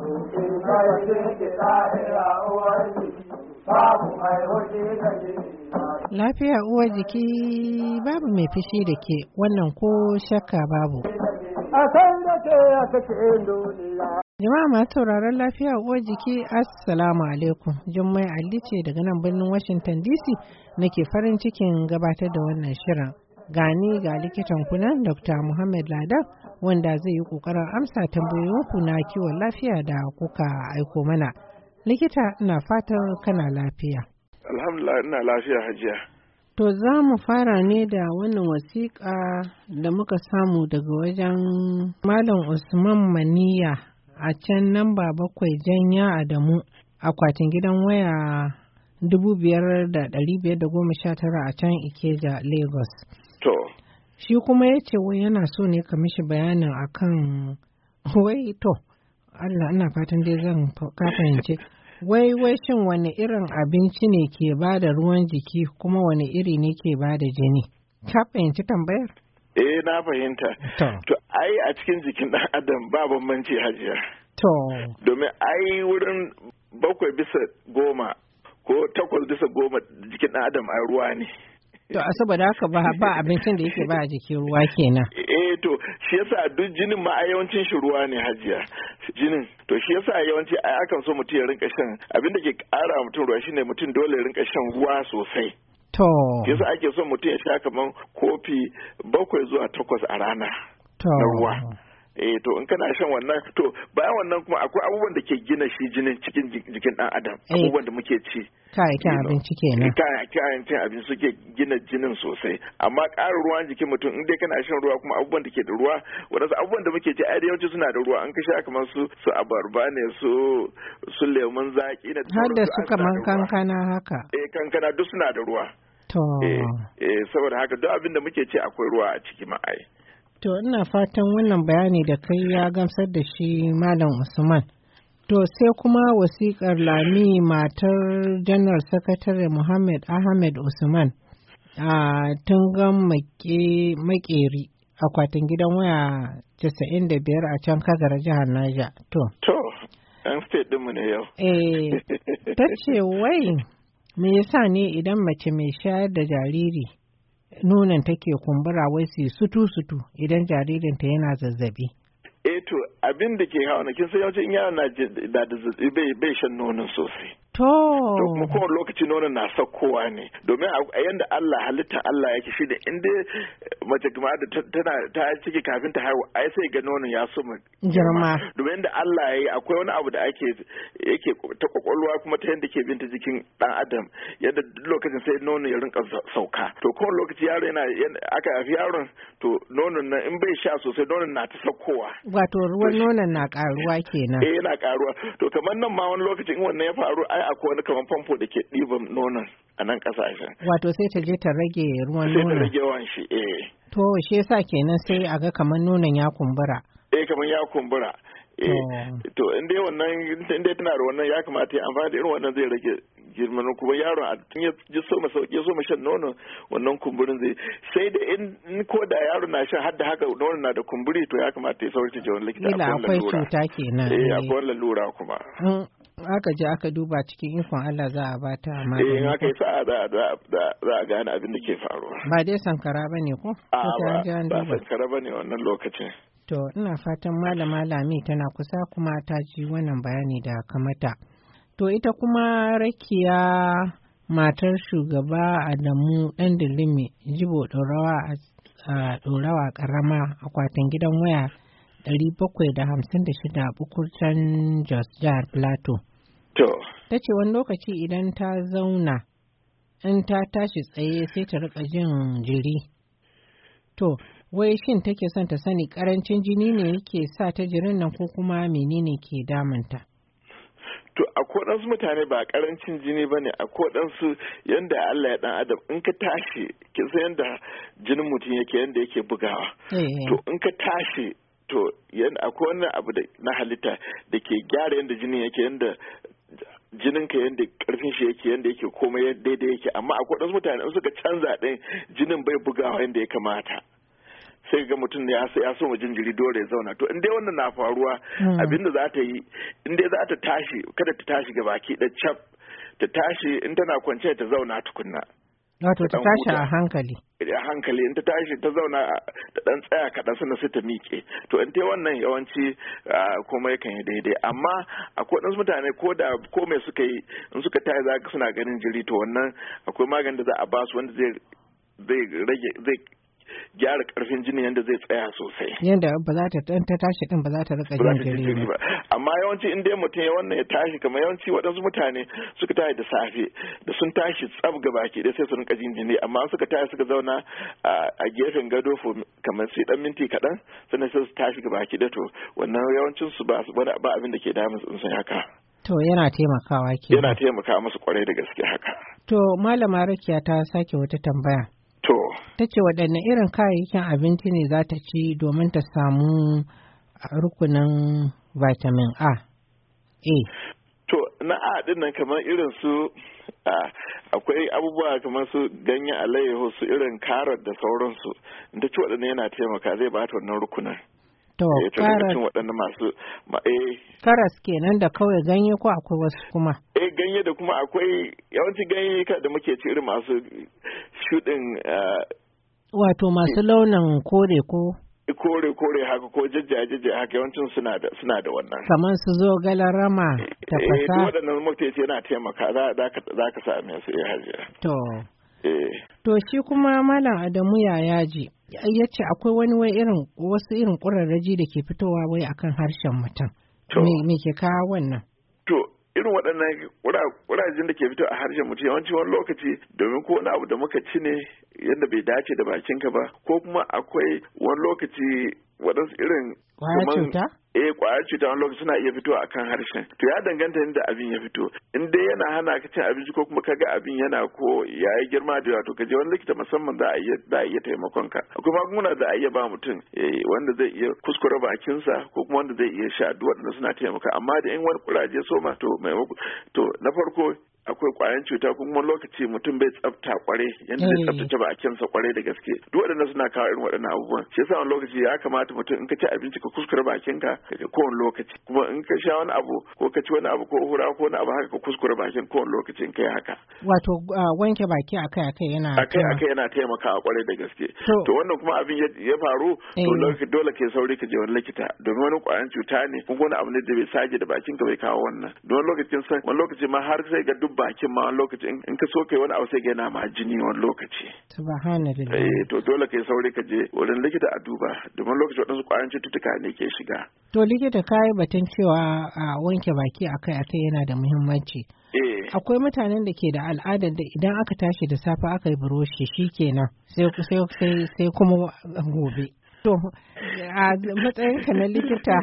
Lafiya uwar jiki babu mai fishi da ke wannan ko shakka babu. Jama'a masu sauraron lafiya uwar jiki Assalamu alaikum. Jummai Ali ce daga nan birnin Washington DC nake farin cikin gabatar da wannan shirin. Gani ga likitan kunan Dr. Muhammad Ladan wanda zai yi kokarin amsa tambayoyinku na kiwon lafiya da kuka aiko mana. Likita ina fatan kana lafiya. Alhamdulillah ina lafiya hajiya. To za mu fara ne da wannan wasiƙa da muka samu daga wajen Malam Usman Maniya a can namba 7 Janya Adamu akwatin gidan waya 5519 a can Ikeja Lagos. To. Shi kuma ya ce wai yana so ne ka mishi bayanin akan wai to Allah ina fatan dai zan ka fahimce. Wai shin wani irin abinci ne ke ba da ruwan jiki kuma wani iri ne ke ba da jini? Ka fahimci tambayar? Na fahimta. To, ai a cikin jikin ɗan adam ba bambanci hajiya. To. Domin ai wurin 7/10 ko 8/10 jikin ɗan adam ai ruwa ne. To, a saboda haka ba abincin da yake ba a jikin ruwa kenan. To, shi yasa duk jinin ma a yawancin shi ruwa ne hajiya. Jinin. To, shi yasa yawanci ai akan so mutum ya rinka shan abin da ke ƙara mutum ruwa shine mutum dole ya rinka shan ruwa sosai. To. Yasa ake so mutum ya sha kaman kofi 7 zuwa 8 a rana. Na ruwa. To in kana shan wannan to bayan wannan kuma akwai abubuwan da ke gina shi jinin cikin jikin ɗan adam. Abubuwan da muke ci. Kayan abinci kenan. Kayan cin abinci suke gina jinin sosai. Amma ƙarin ruwan jikin mutum in dai kana shan ruwa kuma abubuwan da ke da ruwa wadansu abubuwan da muke ci ai yawanci suna da ruwa an ka sha kamar su abarba ne su lemun zaki ne. Har da su kamar kankana haka. Kankana duk suna da ruwa. To. Saboda haka duk abin da muke ci akwai ruwa a ciki ma ai. To ina fatan wannan bayani da kai ya gamsar da shi Malam Usman. To sai kuma wasiƙar Lami matar Janar Sakatare Muhammad Ahmed Usman a Tungan Makeri akwatin gidan waya 95 a can Kagara jihar Niger. To, an state ɗinmu ne yau. Ta ce wai me yasa ne idan mace mai shayar da jariri nonon take kumbura wai su sutu idan jaririnta yana zazzabi. To abin da ke hawa kin san yawancin yaron na da zazzabi bai shan nonon sosai. To kuma kowane lokaci nonon na saukowa ne domin a yanda Allah halitta Allah yake shi da inda mace kuma da ta ciki kafin ta haihu ai sai ga nonon ya so girma domin da Allah yayi akwai wani abu da yake ta kwakwalwa kuma ta yanda ke binta jikin dan adam yadda lokacin sai nonon ya rinka sauka to kowane lokaci yaro aka haifi yaron to nonon nan in bai sha sosai nonon na ta saukowa wato ruwan nonon na karuwa kenan yana karuwa to kamar nan ma wani lokacin in wannan ya faru ai akwai wani kamar famfo da ke ɗiban nonon a nan ƙasashen. Wato sai ta je ta rage ruwan nonon. Sai ta rage yawan shi, To shi yasa kenan sai a ga kamar nonon ya kumbura. Kamar ya kumbura. To in dai tana da wannan ya kamata ya amfani da irin wannan zai rage girman kuma yaron a tun ya so shan nono wannan kumburin zai sai da in ko da yaro na shan har da haka nono na da kumburi to ya kamata ya saurata je wani likita akwai cuta kenan. Akwai lalura kuma. Aka je aka duba cikin ikon Allah za a bata magani. In aka yi sa'a za a gane abin da ke faruwa. Ba dai sankara ba ne ko? Ba sankara ba ne wannan lokacin. To ina fatan malama Lami tana kusa kuma ta ji wannan bayani da kamata. To ita kuma Rakiya matar shugaba Adamu ɗan Dilimi Jibo Ɗorawa ƙarama akwatin gidan waya 756 Bukurtan Jos Jihar Plateau. To. Ta ce wani lokaci idan ta zauna in ta tashi tsaye sai ta rika jin jiri. To, wai shin take son ta sani karancin jini ne yake sa ta jirin nan ko kuma menene ke damunta? To a kodansu mutane ba karancin jini ba ne a kodansu yadda Allah ya dan adam in ka tashi kin san yadda jinin mutum yake yadda yake bugawa. To in ka tashi to akwai wani abu na halitta da ke gyara yadda jinin yake yadda jininka yadda karfin shi yake yadda yake komai daidai yake amma akwai wasu mutane in suka canza ɗin jinin bai bugawa yadda ya kamata sai ga mutum ya so mu jinjiri dole ya zauna. To in dai wannan na faruwa abinda za ta yi in dai za ta tashi kada ta tashi ga baki da cap, ta tashi in tana kwance ta zauna tukunna. Wato ta tashi a hankali. A hankali in ta tashi ta zauna ta dan tsaya kaɗan sannan sai ta miƙe. To in tai wannan yawanci komai kan yi daidai. Amma akwai waɗansu mutane ko mai suka yi in suka tashi za suna ganin jiri, to wannan akwai maganin da za a ba su wanda zai gyara karfin jini yadda zai tsaya sosai. Yadda ba za ta tashi din ba za ta rika jin jiri ba. Amma yawanci in dai mutum wannan ya tashi kamar yawanci waɗansu mutane suka tashi da safe da sun tashi tsab gaba ke dai sai su rinka jin jini, amma suka tashi suka zauna a gefen gado kamar sai dan minti kaɗan sannan sai su tashi gaba ke da to wannan yawancin su ba abin da ke damun su sun haka. To yana taimakawa ke. Yana taimaka musu kwarai da gaske haka. To Malama Rakiya ta sake wata tambaya. To. Ta ce waɗanne irin kayayyakin abinci ne za ta ci domin ta samu rukunin vitamin A? To na A ɗin nan kamar irin su akwai abubuwa kamar su ganyen alayyahu su irin carrot da sauransu. Da ci waɗanne yana taimaka zai ba ta wannan rukunin. To karas waɗanda masu karas kenan da kawai ganye ko akwai wasu kuma? Ganye da kuma akwai yawanci ganye da muke ci irin masu shuɗin wato masu launin kore ko? Kore haka ko jajjaye haka yawancin suna da wannan. Kamar su zo galarama tafasa? Waɗannan muke ce yana taimaka za ka same su hajiya. To shi kuma Malam Adamu Yayaji ya ce akwai wasu irin ƙurarraji da ke fitowa wai akan harshen mutum. Me ke kawo wannan? To irin waɗannan ƙurarrajin da ke fito a harshen mutum yawanci wani lokaci domin ko wani abu da muka ci ne yadda bai dace da bakinka ba, ko kuma akwai wani lokaci waɗansu irin ƙwayar cuta? Ƙwayar cuta wani lokaci suna iya fitowa akan harshen. To ya danganta inda abin ya fito. In dai yana hana ka cin abinci ko kuma kaga abin yana ko ya yi girma da yawa, to ka je wani likita musamman za a iya taimakon ka. Akwai magunguna da a iya ba mutum wanda zai iya kuskure bakinsa ko kuma wanda zai iya sha, duk waɗanda suna taimaka. Amma da in wani kuraje soma to na farko akwai ƙwayan cuta kuma lokaci mutum bai tsafta kware yadda zai tsaftace bakinsa kware da gaske, duk waɗannan suna kawo irin waɗannan abubuwan. Shi yasa wani lokaci ya kamata mutum in ka ci abinci ka kuskure bakinka kowane lokaci, kuma in ka sha wani abu ko ka ci wani abu ko hura ko wani abu haka ka kuskure bakin kowane lokaci in kai haka. Wato wanke baki akai yana taimakawa kware da gaske. To wannan kuma abin ya faru to dole ke sauri ka je wani likita domin wani ƙwayan cuta ne kuma wani abu ne da bai sage da bakinka bai kawo wannan. Don wani lokaci ma har sai ga bakin ma wani lokaci in ka so kai wani abu sai ga yana ma jini wani lokaci. Subhanallah. To dole kai saurayi ka je wurin likita a duba domin lokaci waɗansu ƙwayoyin cututtuka ne ke shiga. To likita ka yi batun cewa a wanke baki akai-akai yana da muhimmanci. Akwai mutanen da ke da al'adar da idan aka tashi da safe aka yi buroshi shikenan sai kuma gobe. To, a matsayinka na likita,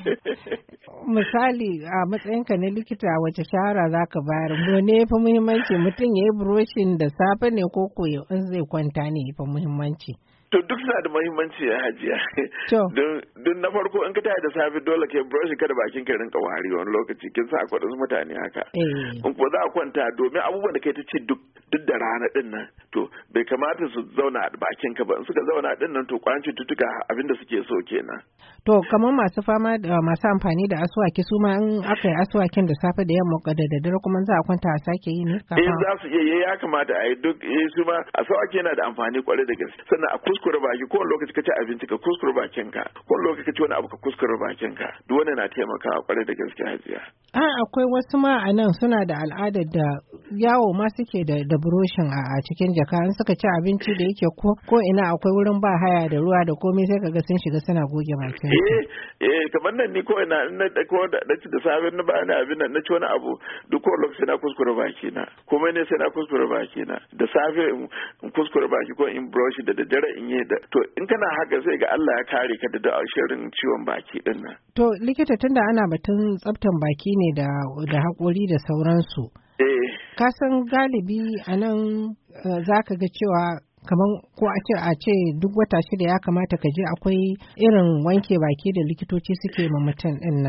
misali a matsayinka na likita wace shahara za ka bayar? Ne ya fi muhimmanci mutum ya yi buroshin da safe ne ko in zai kwanta ne ya fi muhimmanci? To duk suna da muhimmanci ya hajiya. Don na farko in ka taya da safe dole ka yi brush kada bakin ka rinka wari wani lokaci kin sa akwai wasu mutane haka. In ko za a kwanta domin abubuwan da kai ta ce duk da rana din nan to bai kamata su zauna a bakin ka ba, in suka zauna din nan to kwayan cututtuka abinda suke so kenan. To kamar masu fama da masu amfani da aswaki su ma in aka yi aswakin da safe da yamma da daddare kuma za a kwanta a sake yi ne? Za su iya ya kamata a yi duk su ma aswaki yana da amfani kwarai da gaske. Sannan a kuskure baki kowane lokaci ka ci abinci ka kuskure bakin ka, kowane lokaci ka ci wani abu ka kuskure bakin ka, duk wani na taimakawa kwarai da gaske hajiya. Akwai wasu ma a nan suna da al'adar da yawo ma suke da buroshin a cikin jaka, in suka ci abinci da yake ko ina akwai wurin ba haya da ruwa da komai sai kaga sun shiga suna goge bakin. Kamar nan ni ko ina na ci da safe na bani abin nan na ci wani abu duk kowane lokaci na kuskure baki na, komai ne sai na kuskure baki na, da safe in kuskure baki ko in brush da daddare in yi da to in kana haka sai ga Allah ya kare ka da shirin ciwon baki din nan. To likita tunda ana batun tsaftan baki ne da haƙori da sauransu. Ka san galibi a nan za ka ga cewa kamar ko a ce duk wata 6 ya kamata ka je akwai irin wanke baki da likitoci suke ma mutum din nan.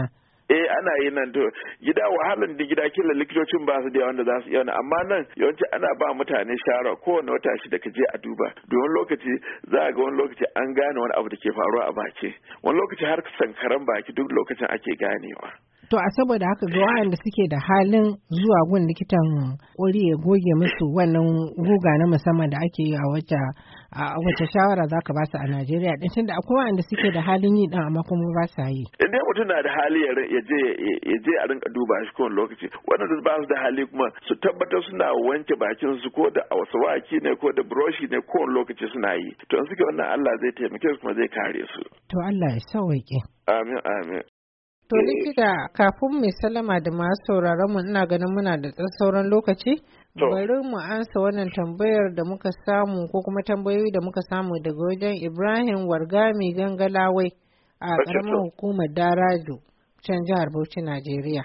ana yi nan to gida wahalan da gida kila likitocin ba su da wanda za su iya wani amma nan yawanci ana ba mutane shara kowane wata shida ka je a duba domin lokaci za a ga wani lokaci an gane wani abu da ke faruwa a baki wani lokaci har sankaran baki duk lokacin ake ganewa. To a saboda haka ga waɗanda suke da halin zuwa gun likitan ƙuri ya goge musu wannan guga na musamman da ake yi a wace shawara za ka ba su a Najeriya ɗin tunda akwai waɗanda suke da halin yi ɗin amma kuma ba sa yi. Idan mutum na da hali ya je a rinka duba shi kowane lokaci waɗanda ba su da hali kuma su tabbatar suna wanke bakin su ko da wasawaki ne ko da buroshi ne kowane lokaci suna yi. To in suke wannan Allah zai taimake su kuma zai kare su. To Allah ya sauwaƙe. Amin amin. To likita kafin mai sallama da masu sauraron mu ina ganin muna da ɗan sauran lokaci. Bari mu ansa wannan tambayar da muka samu ko kuma tambayoyi da muka samu daga wajen Ibrahim Wargami Gangalawai a ƙaramin hukumar Darajo can jihar Bauchi Najeriya.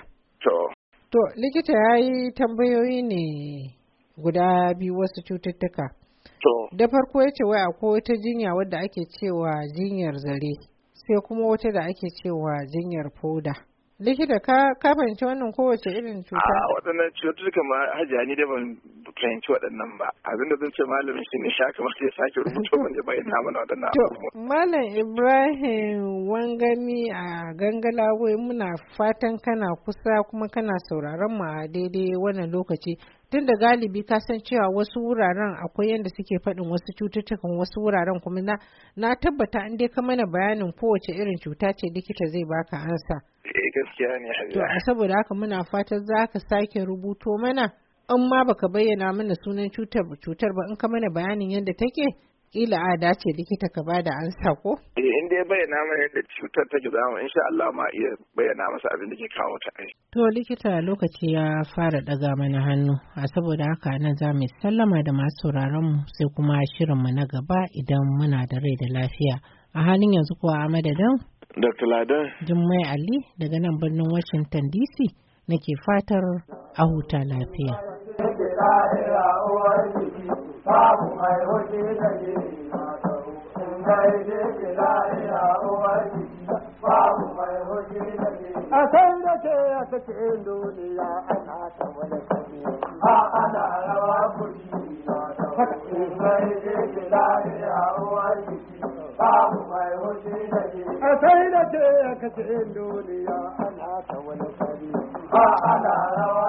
To likita ya yi tambayoyi ne guda biyu wasu cututtuka. Da farko ya ce wai akwai wata jinya wadda ake cewa jinyar zare. Sai kuma wata da ake cewa jinyar foda. Likita ka fahimci wannan kowace irin cuta? Waɗannan cututtuka ma hajiya ni da ban fahimci waɗannan ba. Abin da zan ce malamin shi ne kamar sai sake rubuto ban da bayyana mana waɗannan abubuwa. Malam Ibrahim Wangami a Gangalawai muna fatan kana kusa kuma kana sauraron mu a daidai wannan lokaci. Tun da galibi ka san cewa wasu wuraren akwai yadda suke faɗin wasu cututtukan wasu wuraren kuma na tabbata in dai ka mana bayanin kowace irin cuta ce likita zai baka ansa. Gaskiya ne hajiya. To a saboda haka muna fatan za ka sake rubuto mana in ma baka bayyana mana sunan cutar ba in ka mana bayanin yadda take kila a dace likita ka bada ansa ko? In dai bayyana mana yadda cutar take zamu insha Allah ma iya bayyana masa abin da ke kawo ta ai. To likita lokaci ya fara daga mana hannu a saboda haka nan za mu sallama da masu sauraron mu sai kuma shirin mu na gaba idan muna da rai da lafiya. A halin yanzu kuwa a madadin Dr. Ladan Jummai Ali daga nan birnin Washington DC nake fatar a huta lafiya. Babu mai hoji da ke a san da ke a cikin duniya ana ta wani kare ana rawa kuri mai ke lafiya uwar jiki babu mai hoji da ke a san da ke a cikin duniya ana ta wani kare ana rawa